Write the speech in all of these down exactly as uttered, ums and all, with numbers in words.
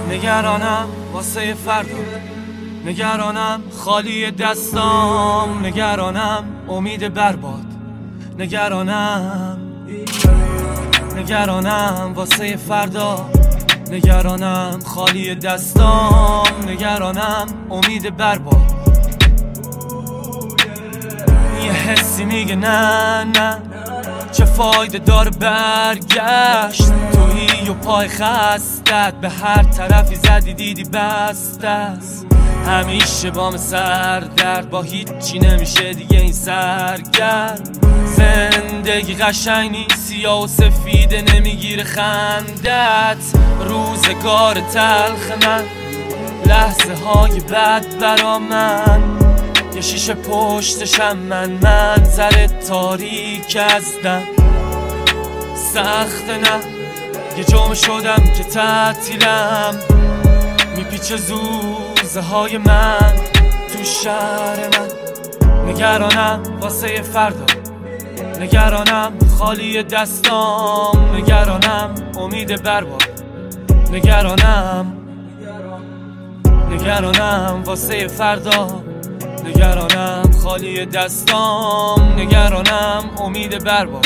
نگرانم واسه فردا، نگرانم خالی دستام، نگرانم امید برباد، نگرانم نگرانم واسه فردا، نگرانم خالی دستام، نگرانم امید برباد. یه حسی میگه نه نه، چه فایده داره برگشت، تویی و پای خستت به هر طرفی زدی دیدی بست است. همیشه بام سر درد، با هیچی نمیشه دیگه این سرگرد. زندگی قشنگ نیست، سیاه و سفیده نمیگیره خندت. روزگار تلخ من، لحظه های بد برا من، یه شیشه پشتشم من، منظر تاریک از دم. سخت نه، یه جمعه شدم که تعطیلم، میپیچه زوزه های من تو شهر من. نگرانم واسه فردا، نگرانم خالی دستام، نگرانم امید برباد، نگرانم نگرانم واسه فردا، نگرانم خالی دستام، نگرانم امید برباد.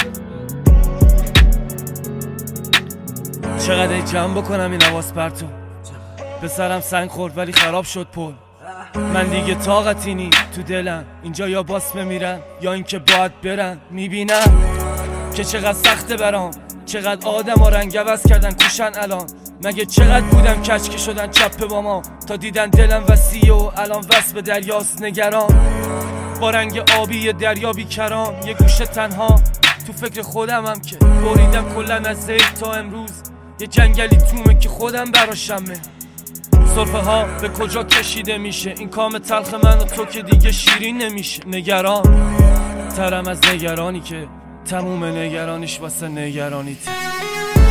چقدر جمع بکنم این حواس پرتو، پسرم سنگ خورد ولی خراب شد پل. من دیگه طاقتی نی تو دلم، اینجا یا باس بمیرن یا اینکه باید برن. میبینم که چقدر سخته برام، چقدر آدم ها رنگ عوض کردن کوشن الان. مگه چقدر بودم کچکی شدن چپ با ما، تا دیدن دلم وسیع و الان وصل به دریاست نگران. با رنگ آبی دریا بیکران، یه گوشه تنها تو فکر خودم هم که بریدم کلن از ذهن تا امروز. یه جنگلی تومه که خودم براشمه، صرفه ها به کجا کشیده میشه، این کام تلخ من و تو که دیگه شیرین نمیشه. نگران ترم از نگرانی که تموم نگرانیش واسه نگرانیت.